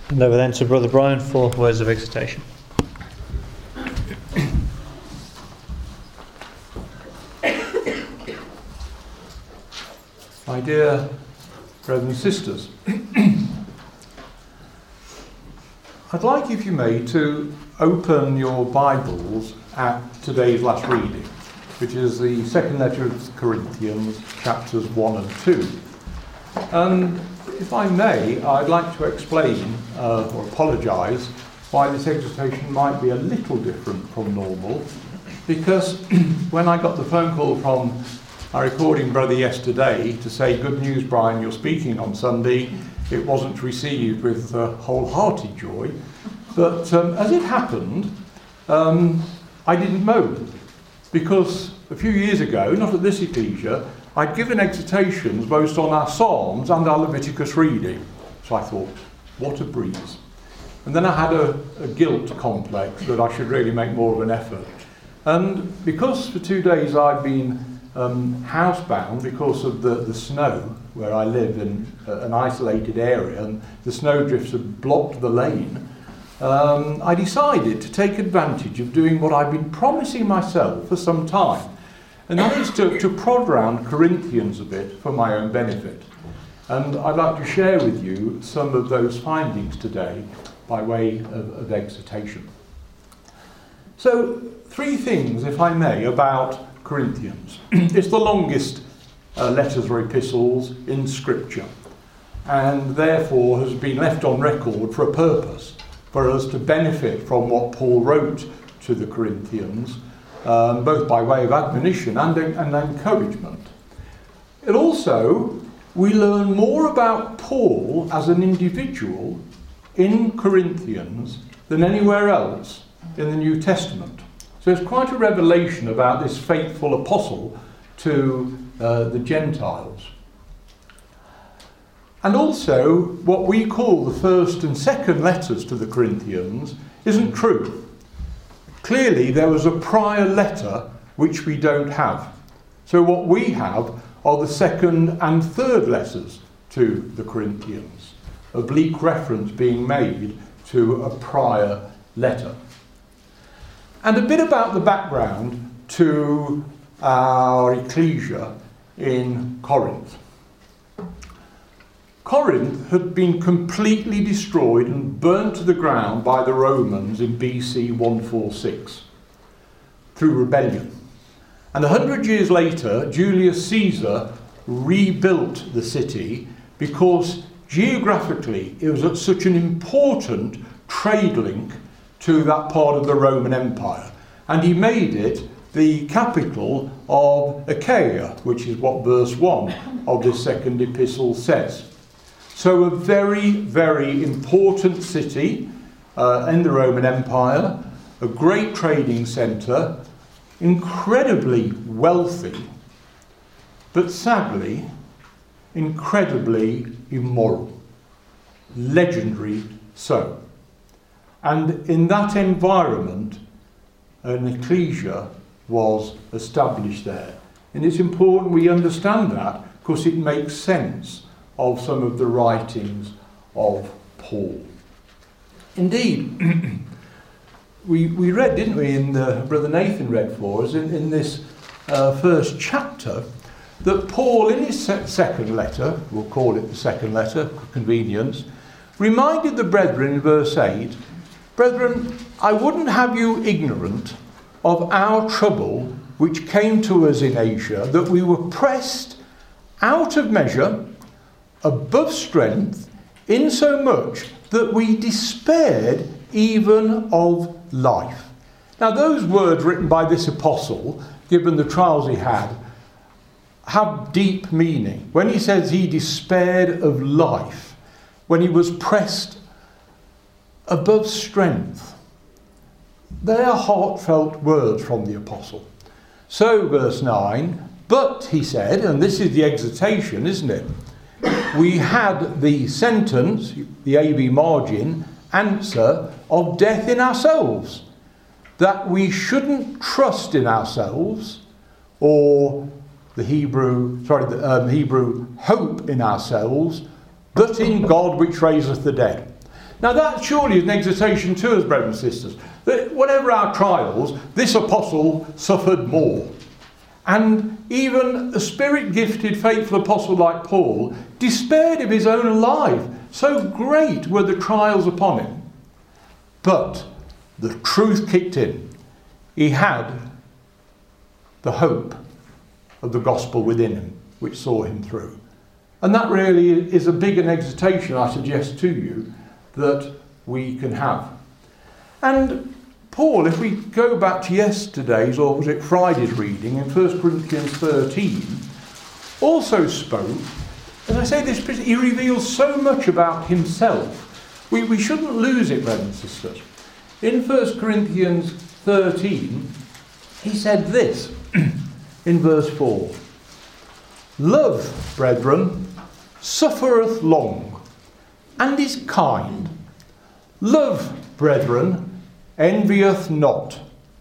And over then to Brother Brian for words of exhortation. My dear brothers and sisters, I'd like, if you may, to open your Bibles at today's last reading, which is the second letter of Corinthians, chapters 1 and 2. And if I may, I'd like to explain or apologise why this exhortation might be a little different from normal, because when I got the phone call from our recording brother yesterday to say, "Good news, Brian, you're speaking on Sunday," it wasn't received with wholehearted joy. But as it happened, I didn't moan, because a few years ago, not at this ecclesia, I'd given exhortations both on our Psalms and our Leviticus reading. So I thought, what a breeze. And then I had a guilt complex that I should really make more of an effort. And because for 2 days I'd been housebound because of the snow, where I live in an isolated area, and the snowdrifts had blocked the lane, I decided to take advantage of doing what I've been promising myself for some time, and that is to prod around Corinthians a bit for my own benefit. And I'd like to share with you some of those findings today by way of exhortation. So, 3 things, if I may, about Corinthians. It's the longest letters or epistles in Scripture, and therefore has been left on record for a purpose, for us to benefit from what Paul wrote to the Corinthians, both by way of admonition and encouragement. It also, we learn more about Paul as an individual in Corinthians than anywhere else in the New Testament. So it's quite a revelation about this faithful apostle to the Gentiles. And also, what we call the first and second letters to the Corinthians isn't true. Clearly, there was a prior letter which we don't have. So what we have are the second and third letters to the Corinthians, oblique reference being made to a prior letter. And a bit about the background to our ecclesia in Corinth. Corinth had been completely destroyed and burnt to the ground by the Romans in BC 146 through rebellion. And 100 years later, Julius Caesar rebuilt the city because geographically it was at such an important trade link to that part of the Roman Empire. And he made it the capital of Achaia, which is what verse 1 of this second epistle says. So a very, very important city in the Roman Empire, a great trading centre, incredibly wealthy, but sadly, incredibly immoral. Legendary so. And in that environment, an ecclesia was established there. And it's important we understand that, because it makes sense of some of the writings of Paul. Indeed, we read, didn't we, in Brother Nathan read for us, in this first chapter, that Paul, in his second letter, we'll call it the second letter for convenience, reminded the brethren in verse 8, "Brethren, I wouldn't have you ignorant of our trouble which came to us in Asia, that we were pressed out of measure, above strength, insomuch that we despaired even of life." Now those words written by this apostle, given the trials he had, have deep meaning. When he says he despaired of life, when he was pressed above strength, they are heartfelt words from the apostle. So verse 9, but he said, and this is the exhortation, isn't it? We had the sentence, the AB margin, answer of death in ourselves, that we shouldn't trust in ourselves, or the Hebrew hope in ourselves, but in God which raiseth the dead. Now that surely is an exhortation to us, brothers and sisters, that whatever our trials, this apostle suffered more. And even a spirit-gifted, faithful apostle like Paul despaired of his own life. So great were the trials upon him. But the truth kicked in. He had the hope of the gospel within him, which saw him through. And that really is a big an exhortation, I suggest to you, that we can have. And Paul, if we go back to yesterday's, or was it Friday's reading, in 1 Corinthians 13, also spoke, as I say, this, he reveals so much about himself. We shouldn't lose it, brothers and sisters. In 1 Corinthians 13, he said this, in verse 4, "Love, brethren, suffereth long, and is kind. Love, brethren, envieth not.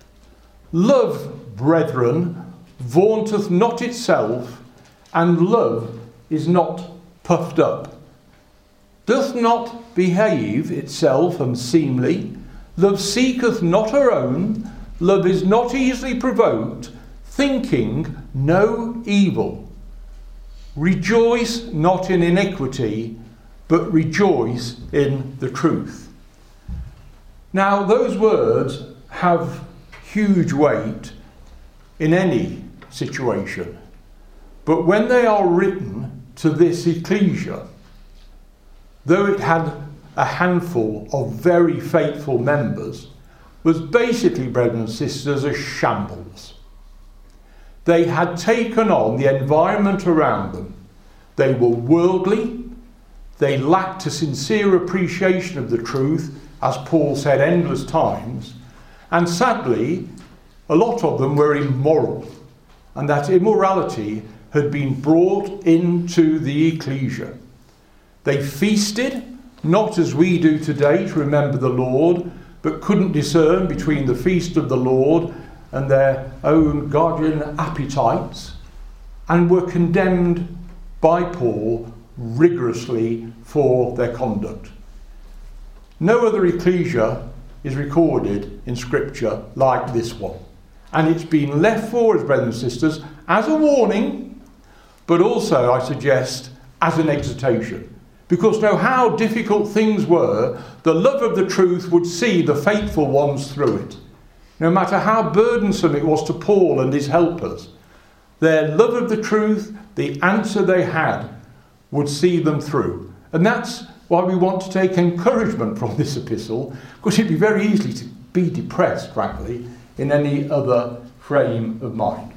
Love, brethren, vaunteth not itself, and love is not puffed up. Doth not behave itself unseemly. Love seeketh not her own. Love is not easily provoked, thinking no evil. Rejoice not in iniquity, but rejoice in the truth." Now, those words have huge weight in any situation. But when they are written to this ecclesia, though it had a handful of very faithful members, was basically, brothers and sisters, a shambles. They had taken on the environment around them. They were worldly. They lacked a sincere appreciation of the truth, as Paul said endless times. And sadly, a lot of them were immoral. And that immorality had been brought into the ecclesia. They feasted, not as we do today to remember the Lord, but couldn't discern between the feast of the Lord and their own guardian appetites, and were condemned by Paul rigorously for their conduct. No other ecclesia is recorded in Scripture like this one. And it's been left for us, brothers and sisters, as a warning, but also, I suggest, as an exhortation. Because no how difficult things were, the love of the truth would see the faithful ones through it. No matter how burdensome it was to Paul and his helpers, their love of the truth, the answer they had, would see them through. And that's why we want to take encouragement from this epistle, because it'd be very easy to be depressed, frankly, in any other frame of mind.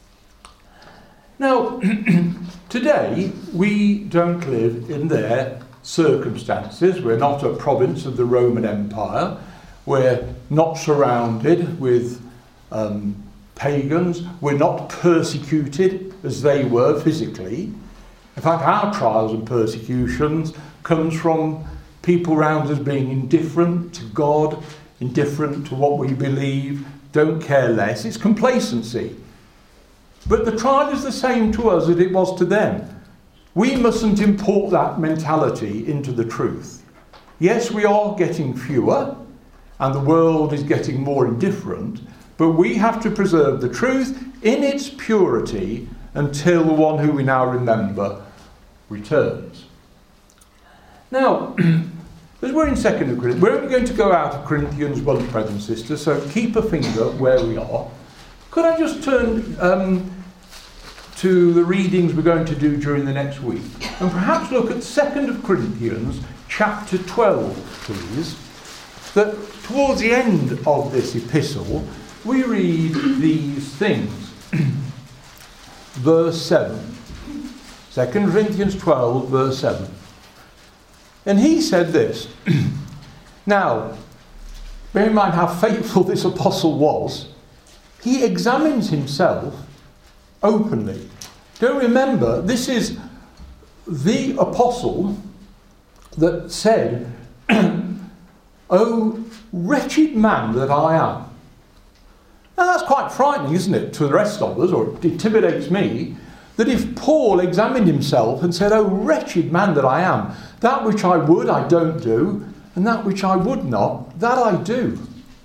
Now, today, we don't live in their circumstances. We're not a province of the Roman Empire. We're not surrounded with pagans. We're not persecuted as they were physically. In fact, our trials and persecutions comes from people around us being indifferent to God, indifferent to what we believe, don't care less. It's complacency. But the trial is the same to us as it was to them. We mustn't import that mentality into the truth. Yes, we are getting fewer, and the world is getting more indifferent, but we have to preserve the truth in its purity until the one who we now remember returns. Now, as we're in 2 Corinthians, we're only going to go out of Corinthians once, brothers and sisters, so keep a finger where we are. Could I just turn to the readings we're going to do during the next week, and perhaps look at 2 Corinthians chapter 12, please, that towards the end of this epistle, we read these things. Verse 7. 2 Corinthians 12, verse 7. And he said this. Now, bear in mind how faithful this apostle was. He examines himself openly. Don't remember, this is the apostle that said, "Oh, wretched man that I am." Now that's quite frightening, isn't it, to the rest of us, or it intimidates me, that if Paul examined himself and said, "Oh, wretched man that I am, that which I would, I don't do, and that which I would not, that I do.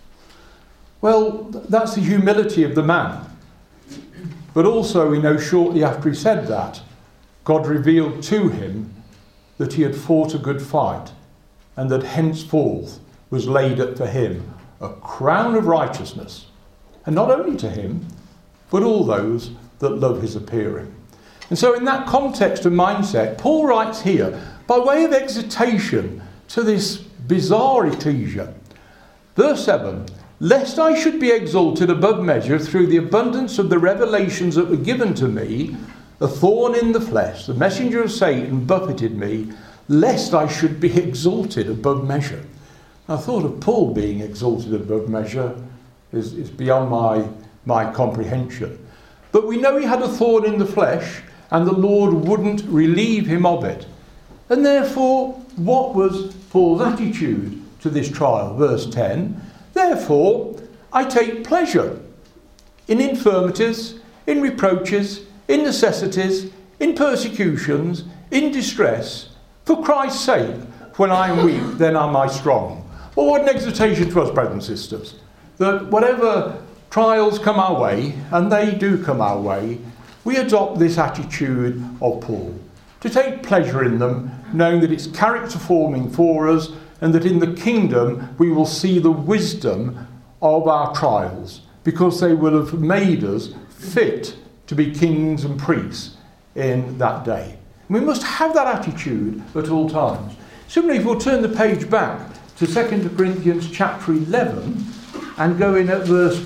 Well, that's the humility of the man. But also we know shortly after he said that, God revealed to him that he had fought a good fight, and that henceforth was laid up for him a crown of righteousness, and not only to him, but all those that love his appearing. And so in that context and mindset, Paul writes here, by way of exhortation to this bizarre ecclesia, verse 7, lest I should be exalted above measure through the abundance of the revelations that were given to me, a thorn in the flesh, the messenger of Satan buffeted me, lest I should be exalted above measure. I thought of Paul being exalted above measure is beyond my comprehension. But we know he had a thorn in the flesh, and the Lord wouldn't relieve him of it. And therefore, what was Paul's attitude to this trial? Verse 10, therefore, I take pleasure in infirmities, in reproaches, in necessities, in persecutions, in distress, for Christ's sake. When I am weak, then am I strong. Well, what an exhortation to us, brothers and sisters, that whatever trials come our way, and they do come our way, we adopt this attitude of Paul, to take pleasure in them, knowing that it's character forming for us, and that in the kingdom we will see the wisdom of our trials, because they will have made us fit to be kings and priests in that day. We must have that attitude at all times. Similarly, if we'll turn the page back to 2 Corinthians chapter 11 and go in at verse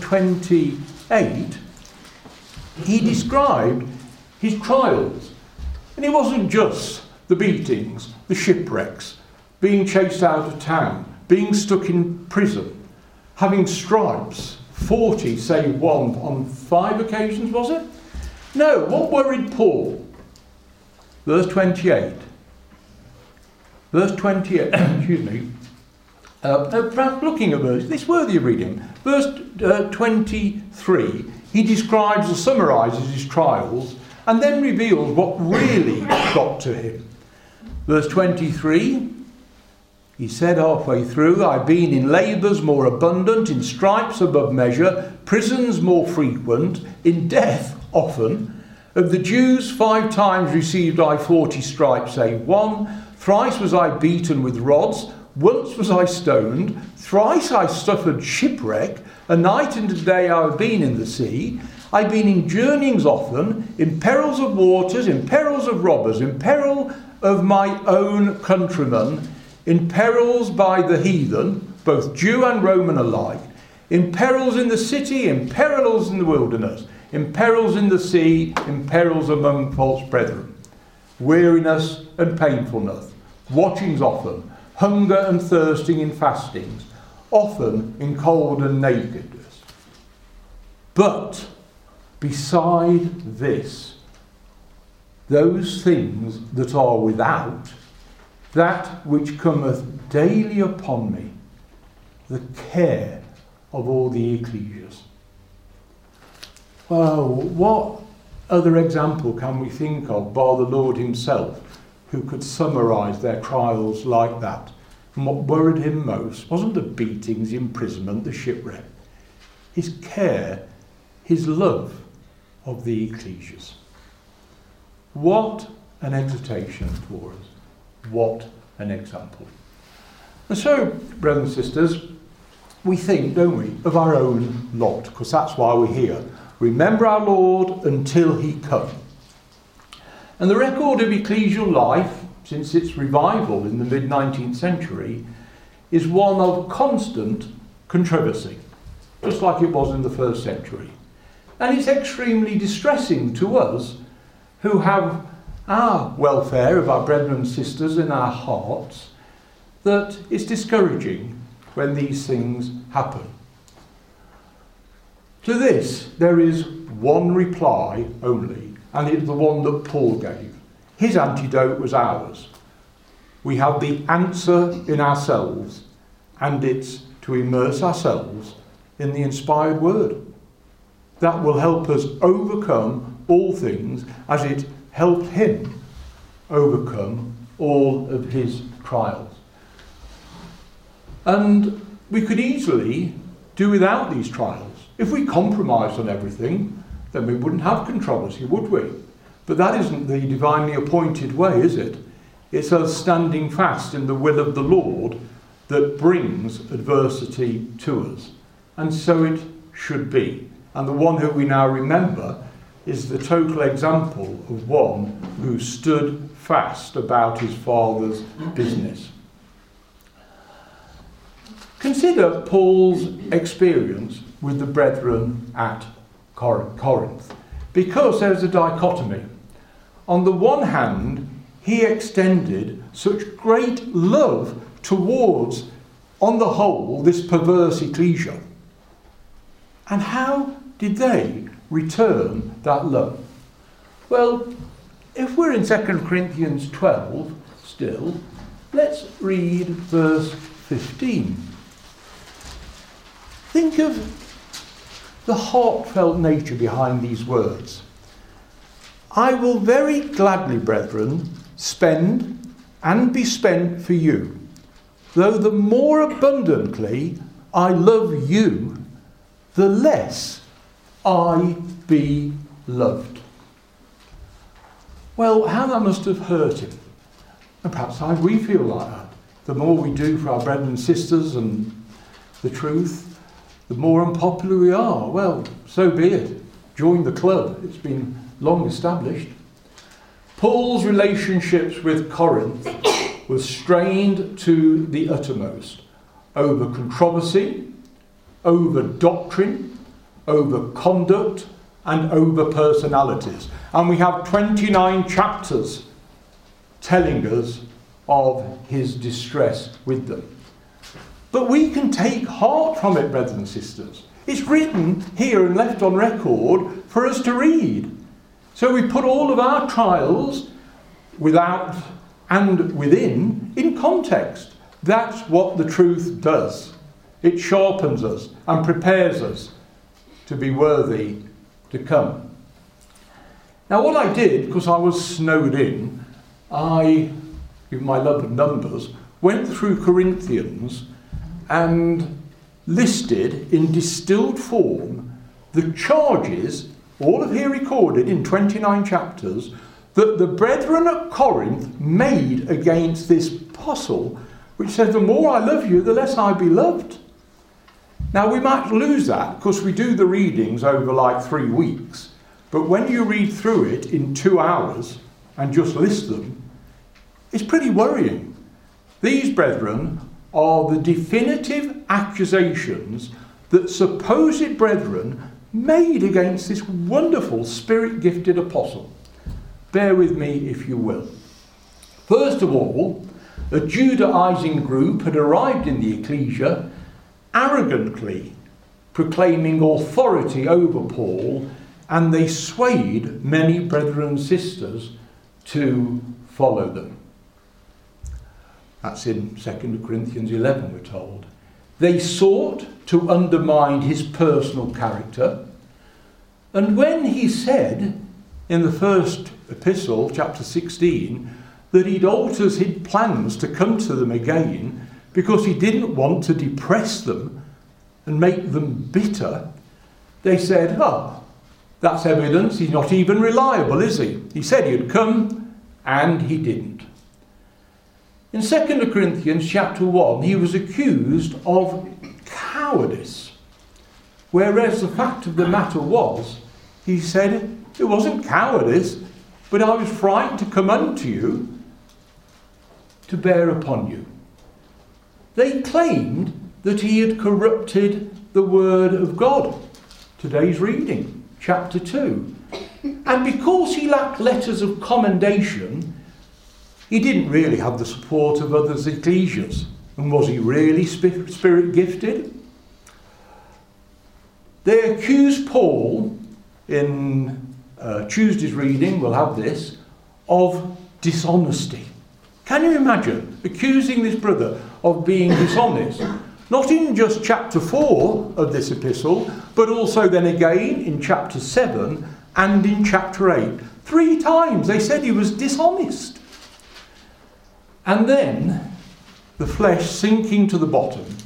28, he described his trials. And it wasn't just the beatings, the shipwrecks, being chased out of town, being stuck in prison, having stripes, 40 save one on 5 occasions, was it? No, what worried Paul? Verse 28. Verse 28, excuse me. Perhaps looking at verse, this worthy of reading. Verse 23, he describes or summarises his trials and then reveals what really got to him. Verse 23, he said halfway through, I've been in labours more abundant, in stripes above measure, prisons more frequent, in death often. Of the Jews 5 times received I 40 stripes, save one. Thrice was I beaten with rods. Once was I stoned. Thrice I suffered shipwreck. A night and a day I have been in the sea. I've been in journeyings often, in perils of waters, in perils of robbers, in peril of my own countrymen, in perils by the heathen, both Jew and Roman alike, in perils in the city, in perils in the wilderness, in perils in the sea, in perils among false brethren, weariness and painfulness, watchings often, hunger and thirsting in fastings, often in cold and nakedness. But beside this, those things that are without, that which cometh daily upon me, the care of all the ecclesias. Well, what other example can we think of bar the Lord himself, who could summarise their trials like that? And what worried him most wasn't the beatings, the imprisonment, the shipwreck. His care, his love of the ecclesias. What an exhortation for us. What an example. And so, brothers and sisters, we think, don't we, of our own lot, because that's why we're here. Remember our Lord until he come. And the record of ecclesial life, since its revival in the mid-19th century, is one of constant controversy, just like it was in the first century. And it's extremely distressing to us who have our welfare of our brethren and sisters in our hearts, that it's discouraging when these things happen. To this, there is one reply only, and it's the one that Paul gave. His antidote was ours. We have the answer in ourselves, and it's to immerse ourselves in the inspired word. That will help us overcome all things as it helped him overcome all of his trials. And we could easily do without these trials. If we compromised on everything, then we wouldn't have controversy, would we? But that isn't the divinely appointed way, is it? It's us standing fast in the will of the Lord that brings adversity to us. And so it should be. And the one who we now remember is the total example of one who stood fast about his Father's business. Consider Paul's experience with the brethren at Corinth, because there's a dichotomy. On the one hand, he extended such great love towards, on the whole, this perverse ecclesia. And how did they return that love? Well, if we're in 2 Corinthians 12 still, let's read verse 15. Think of the heartfelt nature behind these words. I will very gladly, brethren, spend and be spent for you, though the more abundantly I love you, the less I be loved. Well, how that must have hurt him. And perhaps we feel like that. The more we do for our brothers and sisters and the truth, the more unpopular we are. Well, so be it. Join the club. It's been long established. Paul's relationships with Corinth were strained to the uttermost over controversy, over doctrine, over conduct, and over personalities. And we have 29 chapters telling us of his distress with them. But we can take heart from it, brothers and sisters. It's written here and left on record for us to read. So we put all of our trials, without and within, in context. That's what the truth does. It sharpens us and prepares us to be worthy to come. Now what I did, because I was snowed in, I, with my love of numbers, went through Corinthians and listed in distilled form the charges, all of here recorded in 29 chapters, that the brethren at Corinth made against this apostle, which said, the more I love you, the less I be loved. Now we might lose that because we do the readings over like 3 weeks, but when you read through it in 2 hours and just list them, it's pretty worrying. These brethren are the definitive accusations that supposed brethren made against this wonderful spirit-gifted apostle. Bear with me if you will. First of all, a Judaizing group had arrived in the ecclesia, arrogantly proclaiming authority over Paul, and they swayed many brethren and sisters to follow them. That's in 2 Corinthians 11, we're told. They sought to undermine his personal character, and when he said in the first epistle, chapter 16, that he'd altered his plans to come to them again because he didn't want to depress them and make them bitter, they said, oh, that's evidence he's not even reliable, is he? He said he'd come, and he didn't. In 2 Corinthians chapter 1, he was accused of cowardice, whereas the fact of the matter was, he said, it wasn't cowardice, but I was frightened to come unto you to bear upon you. They claimed that he had corrupted the word of God. Today's reading, chapter 2. And because he lacked letters of commendation, he didn't really have the support of other ecclesias. And was he really spirit gifted? They accused Paul, in Tuesday's reading, we'll have this, of dishonesty. Can you imagine accusing this brother of being dishonest? Not in just chapter 4 of this epistle, but also then again in chapter 7 and in chapter 8. 3 times they said he was dishonest. And then the flesh sinking to the bottom,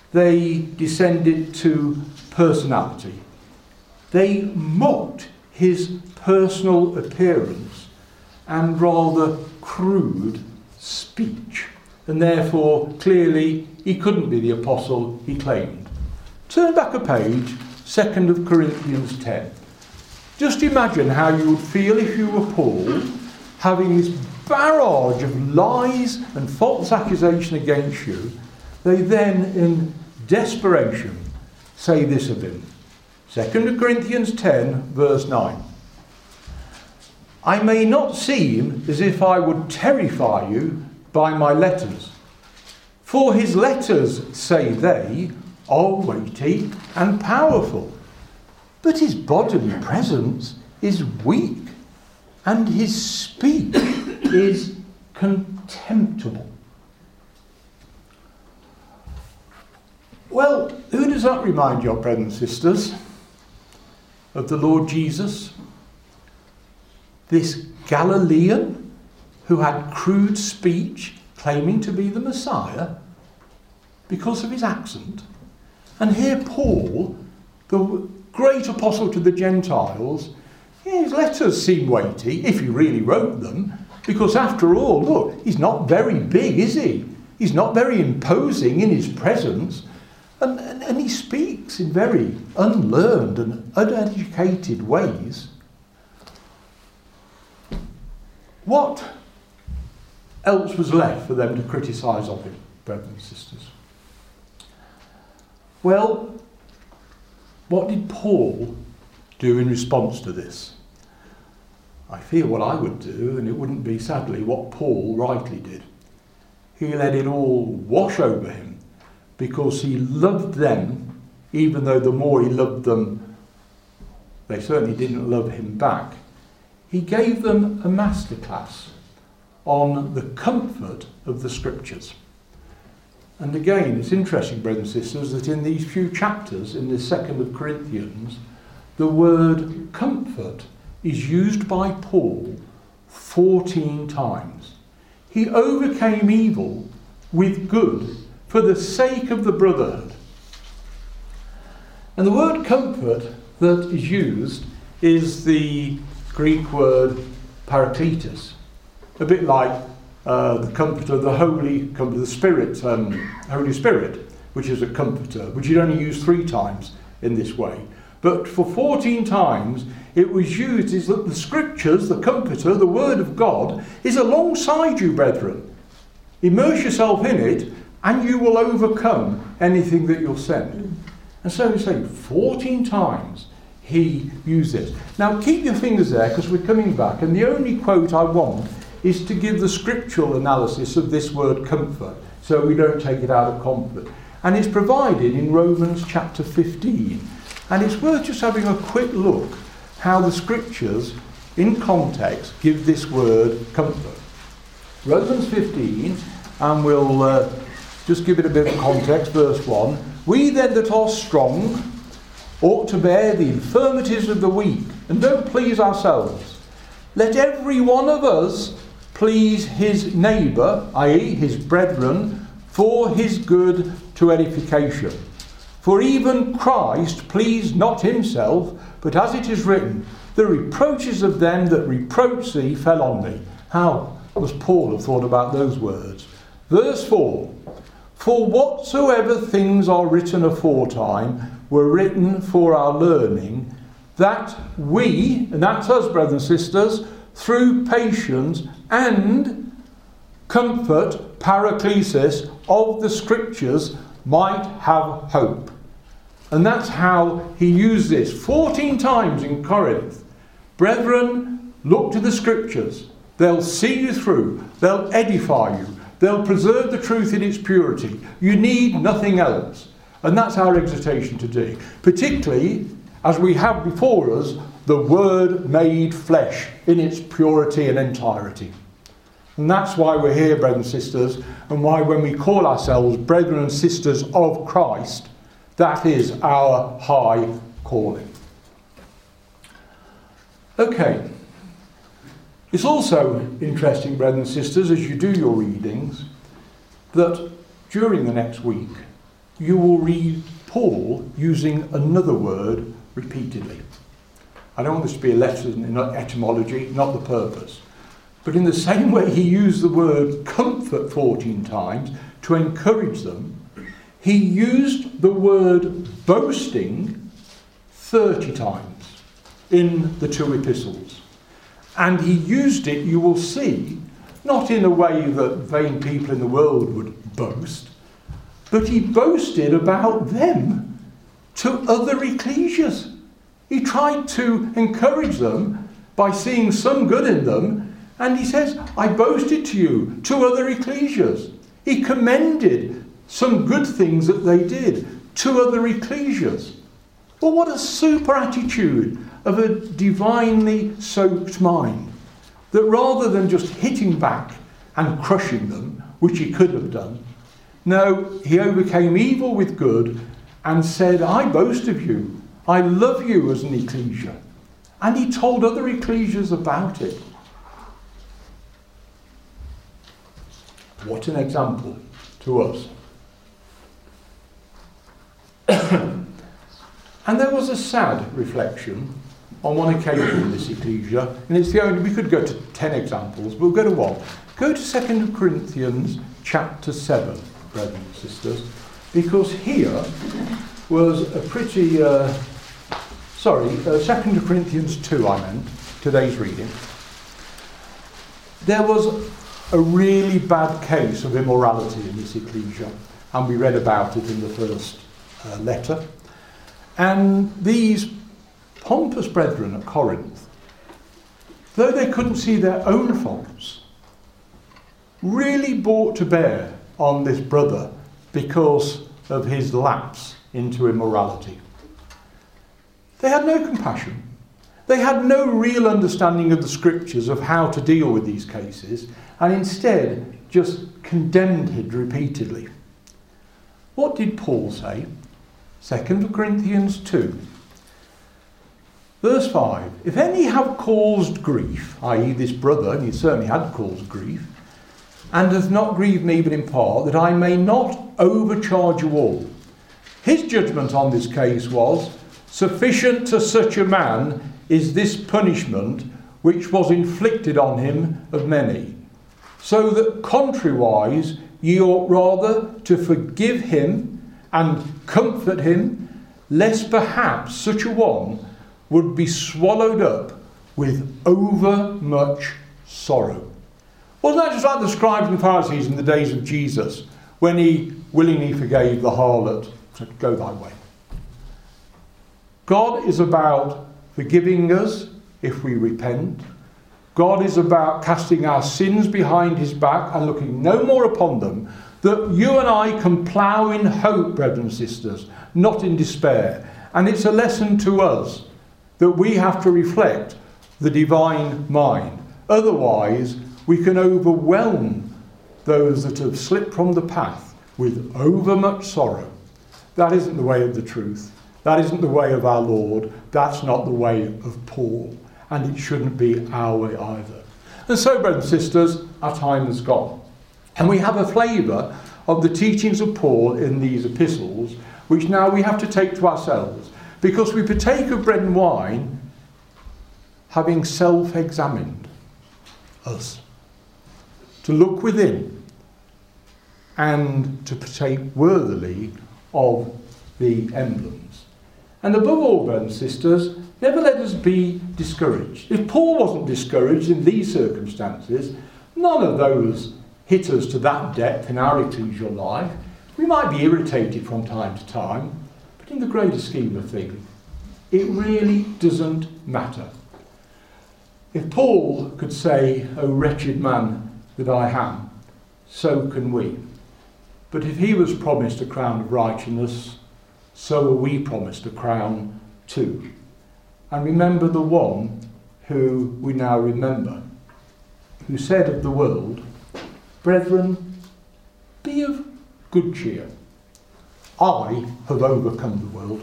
they descended to personality. They mocked his personal appearance and rather crude speech, and therefore clearly he couldn't be the apostle he claimed. Turn back a page, 2 of Corinthians 10. Just imagine how you would feel if you were Paul, having this barrage of lies and false accusation against you. They then, in desperation, say this of him. 2 Corinthians 10, verse 9. I may not seem as if I would terrify you by my letters, for his letters, say they, are weighty and powerful, but his bodily presence is weak, and his speech is contemptible. Well, who does that remind you of, brothers and sisters? Of the Lord Jesus? This Galilean who had crude speech, claiming to be the Messiah because of his accent. And here Paul, the great apostle to the Gentiles, his letters seem weighty, if he really wrote them, because after all, look, he's not very big, is he? He's not very imposing in his presence, and he speaks in very unlearned and uneducated ways. What else was left for them to criticise of him, brothers and sisters? Well, what did Paul do in response to this? I feel what I would do, and it wouldn't be, sadly, what Paul rightly did. He let it all wash over him because he loved them, even though the more he loved them, they certainly didn't love him back. He gave them a masterclass on the comfort of the Scriptures. And again, it's interesting, brothers and sisters, that in these few chapters in the 2nd of Corinthians, the word comfort is used by Paul 14 times. He overcame evil with good for the sake of the brotherhood. And the word comfort that is used is the Greek word parakletos, a bit like the comforter, the Holy Comforter, the Spirit, Holy Spirit, which is a comforter, which is only used 3 times in this way. But for 14 times, it was used as that the Scriptures, the comforter, the Word of God, is alongside you, brethren. Immerse yourself in it, and you will overcome anything that you're sent. And so we say 14 times he used this. Now keep your fingers there, because we're coming back, and the only quote I want is to give the scriptural analysis of this word comfort, so we don't take it out of comfort. And it's provided in Romans chapter 15. And it's worth just having a quick look how the scriptures, in context, give this word comfort. Romans 15, and we'll just give it a bit of context, verse 1. We then that are strong ought to bear the infirmities of the weak, and don't please ourselves. Let every one of us please his neighbour, i.e. his brethren, for his good to edification. For even Christ pleased not himself, but as it is written, the reproaches of them that reproach thee fell on me. How must Paul have thought about those words? Verse 4. For whatsoever things are written aforetime were written for our learning, that we, and that's us, brothers and sisters, through patience and comfort, paraklesis, of the Scriptures might have hope. And that's how he used this 14 times in Corinth. Brethren, look to the Scriptures. They'll see you through. They'll edify you. They'll preserve the truth in its purity. You need nothing else. And that's our exhortation today. Particularly as we have before us the Word made flesh in its purity and entirety. And that's why we're here, brothers and sisters, and why when we call ourselves brethren and sisters of Christ, that is our high calling. Okay. It's also interesting, brothers and sisters, as you do your readings, that during the next week, you will read Paul using another word repeatedly. I don't want this to be a lesson in etymology, not the purpose. But in the same way he used the word comfort 14 times to encourage them, he used the word boasting 30 times in the two epistles. And he used it, you will see, not in a way that vain people in the world would boast, but he boasted about them to other ecclesias. He tried to encourage them by seeing some good in them, and he says, I boasted to you to other ecclesias. He commended some good things that they did to other ecclesias. But what a super attitude of a divinely soaked mind, that rather than just hitting back and crushing them, which he could have done, no, he overcame evil with good and said, I boast of you. I love you as an ecclesia. And he told other ecclesias about it. What an example to us. And there was a sad reflection on one occasion in this ecclesia, and it's the only, we could go to 10 examples, but we'll go to one. Go to 2 Corinthians chapter 7, brothers and sisters, because here was a pretty, 2 Corinthians 2 I meant, today's reading. There was a really bad case of immorality in this ecclesia, and we read about it in the first letter. And these pompous brethren at Corinth, though they couldn't see their own faults, really brought to bear on this brother because of his lapse into immorality. They had no compassion. They had no real understanding of the scriptures of how to deal with these cases, and instead just condemned him repeatedly. What did Paul say? 2 Corinthians 2. Verse 5. If any have caused grief, i.e. this brother, and he certainly had caused grief, and hath not grieved me but in part, that I may not overcharge you all. His judgment on this case was, sufficient to such a man is this punishment which was inflicted on him of many. So that contrariwise ye ought rather to forgive him and comfort him, lest perhaps such a one would be swallowed up with overmuch sorrow. Wasn't that just like the scribes and Pharisees in the days of Jesus, when he willingly forgave the harlot, said, go thy way? God is about forgiving us if we repent. God is about casting our sins behind his back and looking no more upon them, that you and I can plough in hope, brethren and sisters, not in despair. And it's a lesson to us that we have to reflect the divine mind. Otherwise, we can overwhelm those that have slipped from the path with overmuch sorrow. That isn't the way of the truth. That isn't the way of our Lord. That's not the way of Paul. And it shouldn't be our way either. And so, brothers and sisters, our time has gone. And we have a flavour of the teachings of Paul in these epistles, which now we have to take to ourselves, because we partake of bread and wine having self-examined us. To look within and to partake worthily of the emblems. And above all, brothers and sisters, never let us be discouraged. If Paul wasn't discouraged in these circumstances, none of those hit us to that depth in our ecclesial life. We might be irritated from time to time, but in the greater scheme of things, it really doesn't matter. If Paul could say, O wretched man that I am, so can we. But if he was promised a crown of righteousness, so are we promised a crown too. And remember the one who we now remember, who said of the world, brethren, be of good cheer. I have overcome the world.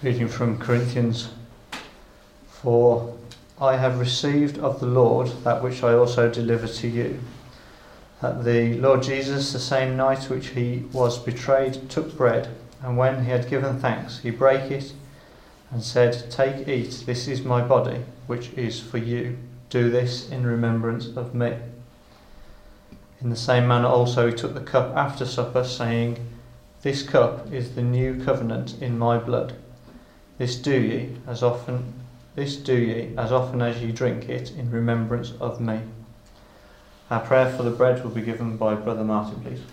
Reading from Corinthians 4. I have received of the Lord that which I also delivered to you, that the Lord Jesus, the same night which he was betrayed, took bread, and when he had given thanks, he brake it, and said, Take, eat, this is my body, which is for you. Do this in remembrance of me. In the same manner also he took the cup after supper, saying, This cup is the new covenant in my blood. This do ye as often as ye drink it in remembrance of me. Our prayer for the bread will be given by Brother Martin, please.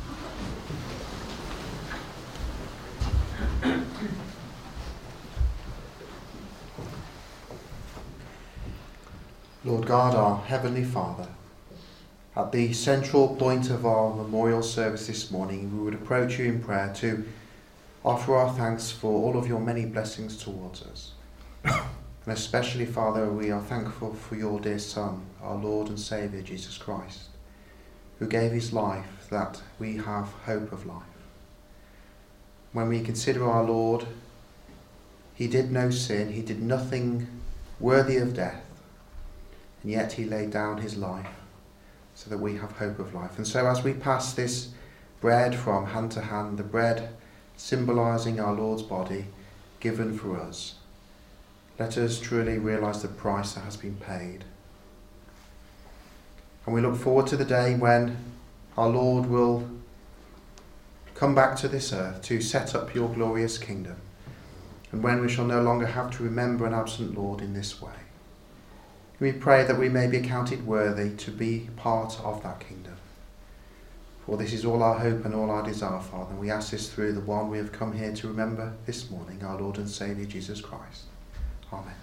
Lord God, our Heavenly Father, at the central point of our memorial service this morning, we would approach you in prayer to offer our thanks for all of your many blessings towards us. And especially, Father, we are thankful for your dear Son, our Lord and Saviour, Jesus Christ, who gave his life that we have hope of life. When we consider our Lord, he did no sin, he did nothing worthy of death, and yet he laid down his life so that we have hope of life. And so as we pass this bread from hand to hand, the bread symbolising our Lord's body given for us, let us truly realise the price that has been paid. And we look forward to the day when our Lord will come back to this earth to set up your glorious kingdom, and when we shall no longer have to remember an absent Lord in this way. We pray that we may be accounted worthy to be part of that kingdom. For this is all our hope and all our desire, Father, and we ask this through the one we have come here to remember this morning, our Lord and Saviour, Jesus Christ. Amen.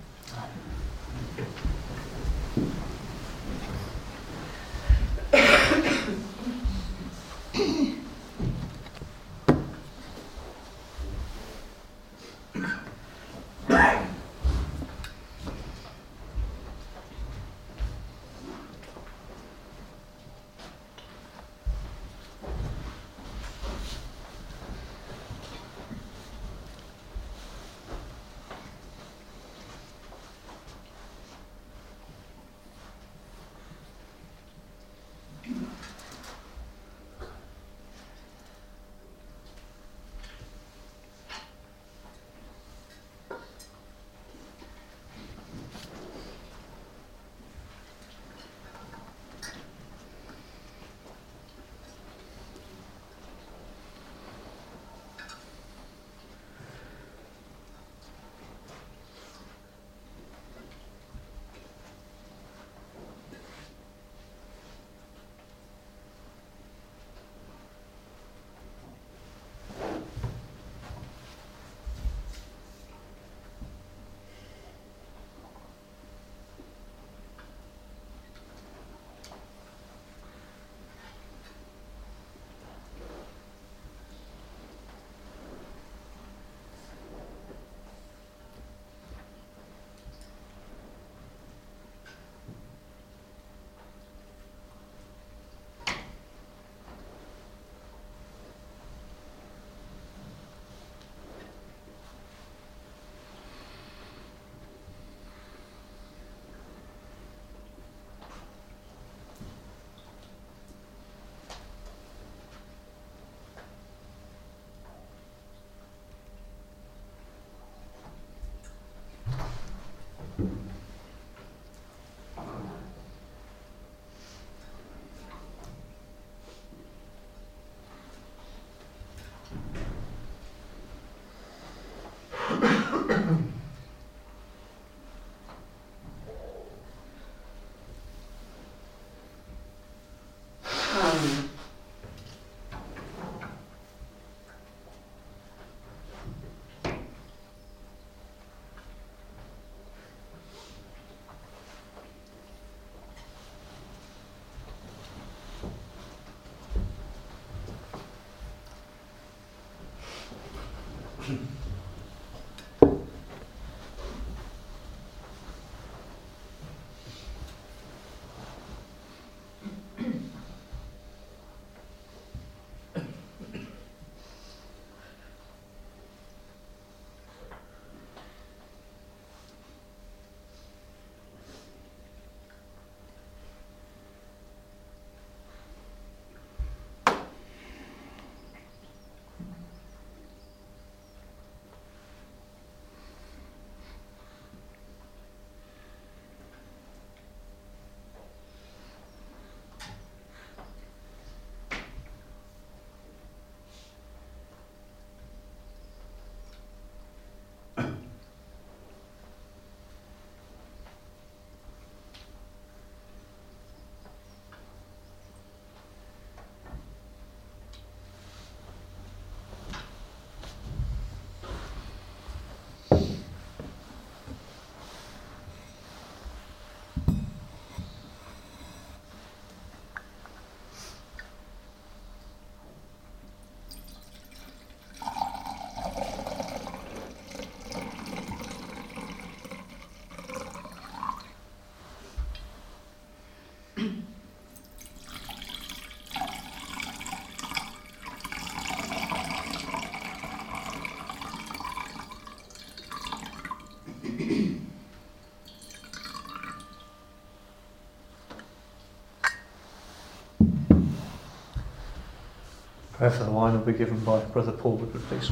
Prayer for the wine will be given by Brother Paul Woodward, please.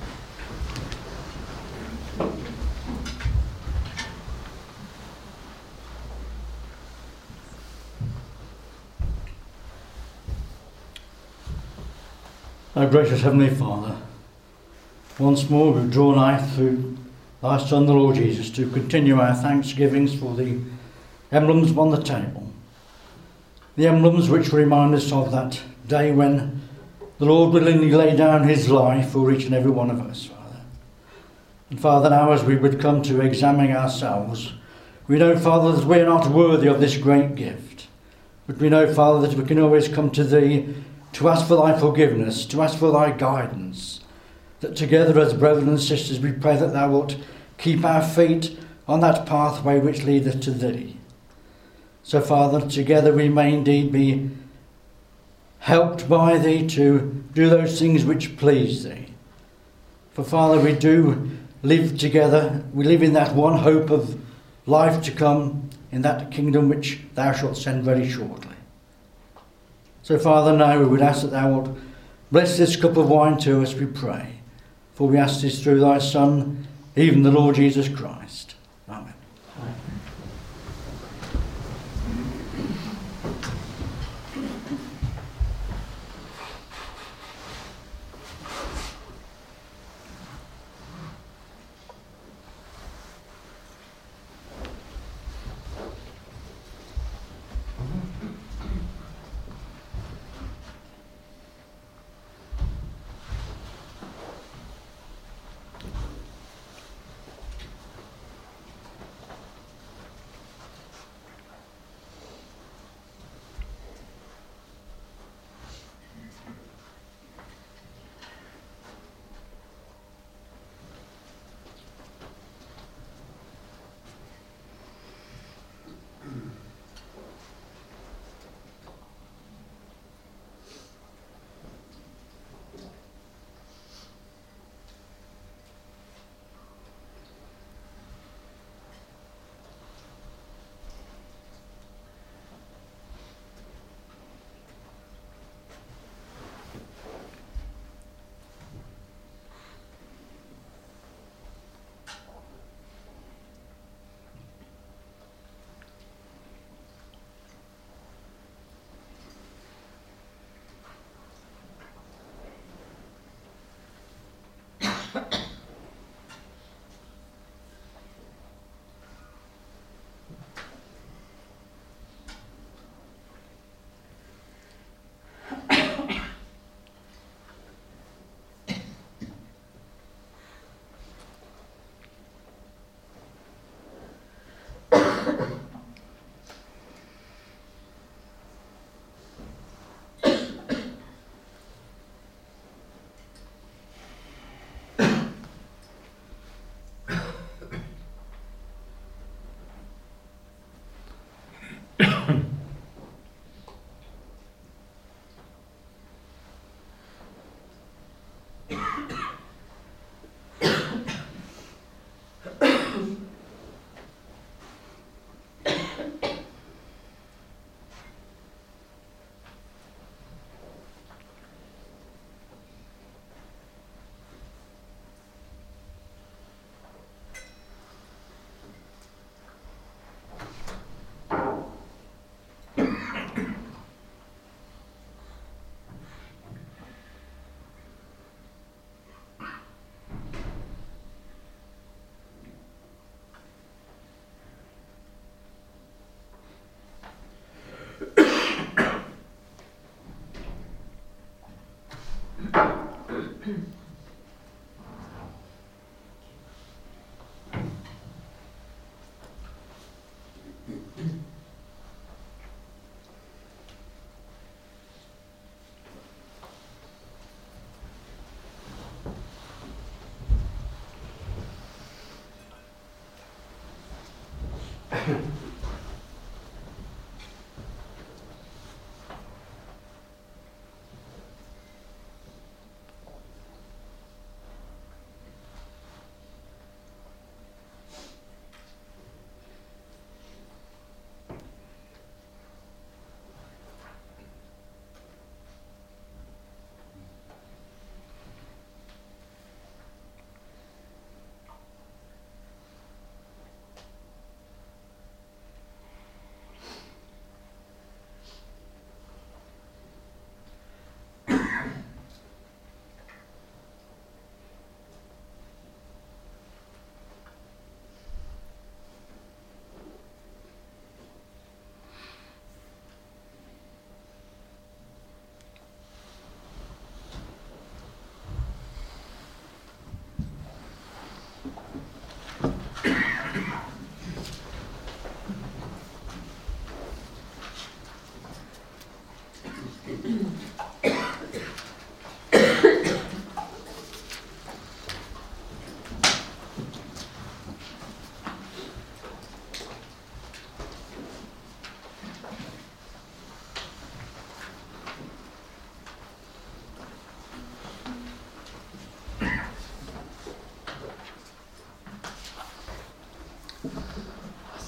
Our gracious Heavenly Father, once more we draw nigh through thy Son, the Lord Jesus, to continue our thanksgivings for the emblems upon the table. The emblems which remind us of that day when the Lord willingly laid down his life for each and every one of us, Father. And Father, now as we would come to examine ourselves, we know, Father, that we are not worthy of this great gift. But we know, Father, that we can always come to thee to ask for thy forgiveness, to ask for thy guidance, that together as brethren and sisters we pray that thou wilt keep our feet on that pathway which leadeth to thee. So, Father, together we may indeed be helped by thee to do those things which please thee. For, Father, we do live together, we live in that one hope of life to come, in that kingdom which thou shalt send very shortly. So, Father, now we would ask that thou wilt bless this cup of wine to us, we pray. For we ask this through thy Son, even the Lord Jesus Christ. Amen.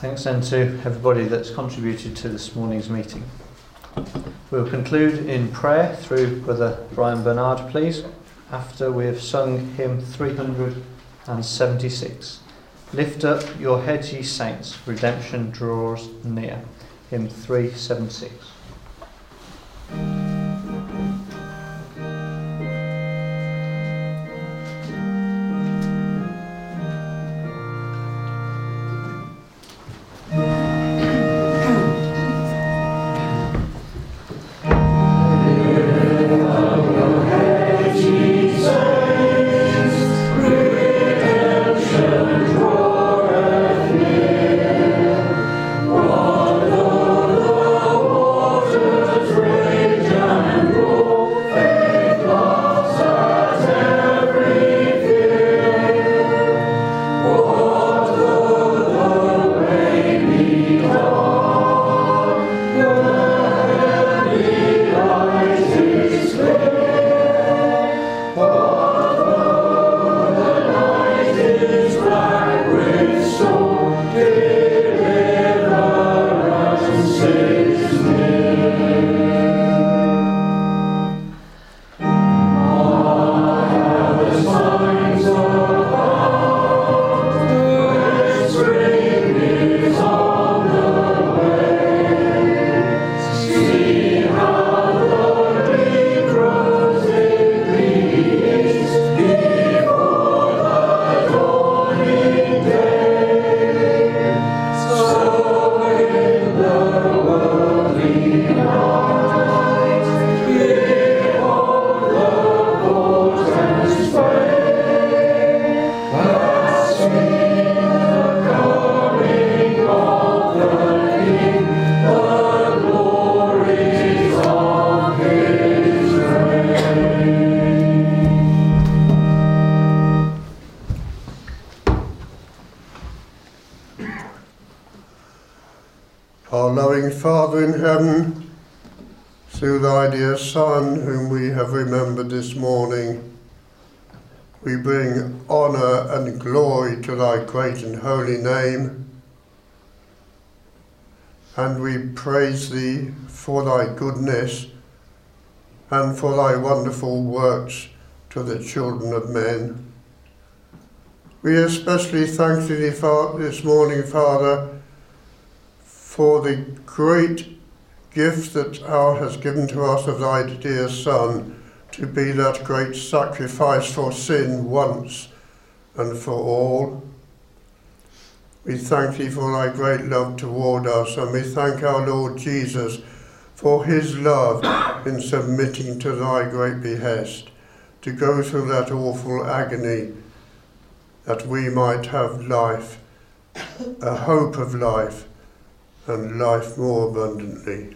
Thanks then to everybody that's contributed to this morning's meeting. We'll conclude in prayer through Brother Brian Bernard, please, after we have sung hymn 376. Lift up your heads, ye saints, redemption draws near. Hymn 376. Our loving Father in heaven, through thy dear Son, whom we have remembered this morning, we bring honour and glory to thy great and holy name, and we praise thee for thy goodness and for thy wonderful works to the children of men. We especially thank thee this morning, Father, for the great gift that thou hast given to us of thy dear Son, to be that great sacrifice for sin once and for all. We thank thee for thy great love toward us, and we thank our Lord Jesus for his love in submitting to thy great behest, to go through that awful agony, that we might have life, a hope of life, and life more abundantly.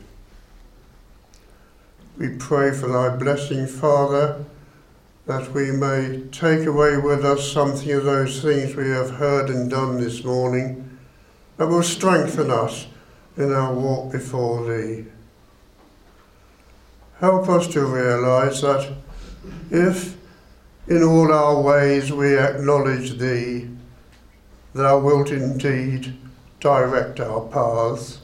We pray for thy blessing, Father, that we may take away with us something of those things we have heard and done this morning, that will strengthen us in our walk before thee. Help us to realise that if in all our ways we acknowledge thee, thou wilt indeed direct our paths.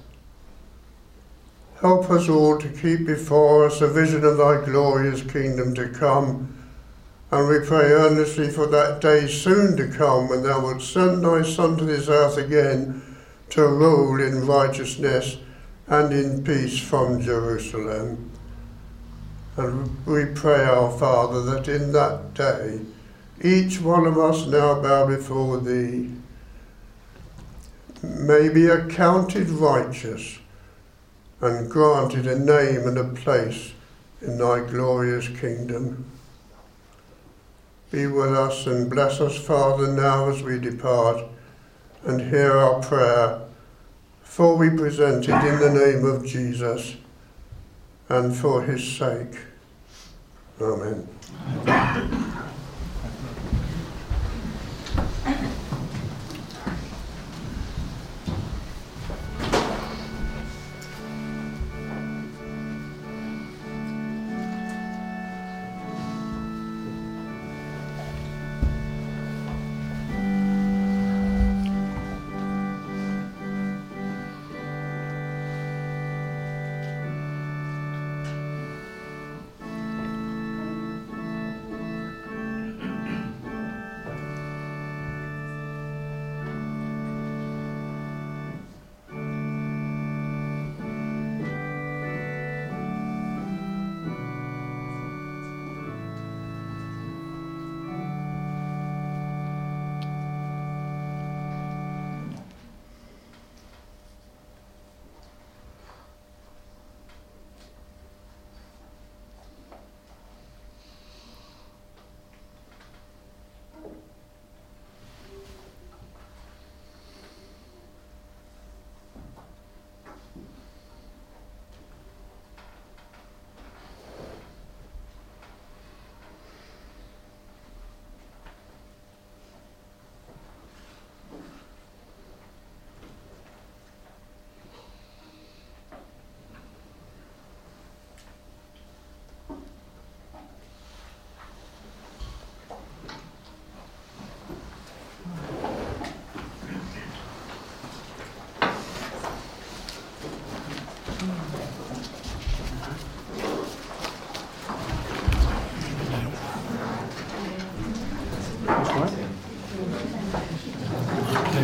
Help us all to keep before us a vision of thy glorious kingdom to come, and we pray earnestly for that day soon to come when thou wilt send thy Son to this earth again to rule in righteousness and in peace from Jerusalem. And we pray, our Father, that in that day each one of us now bow before thee may be accounted righteous and granted a name and a place in thy glorious kingdom. Be with us and bless us, Father, now as we depart, and hear our prayer, for we present it in the name of Jesus and for his sake. Amen.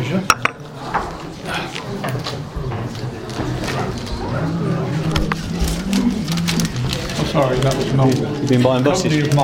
pleasure. Oh, sorry, that was not. You've been buying buses? Company of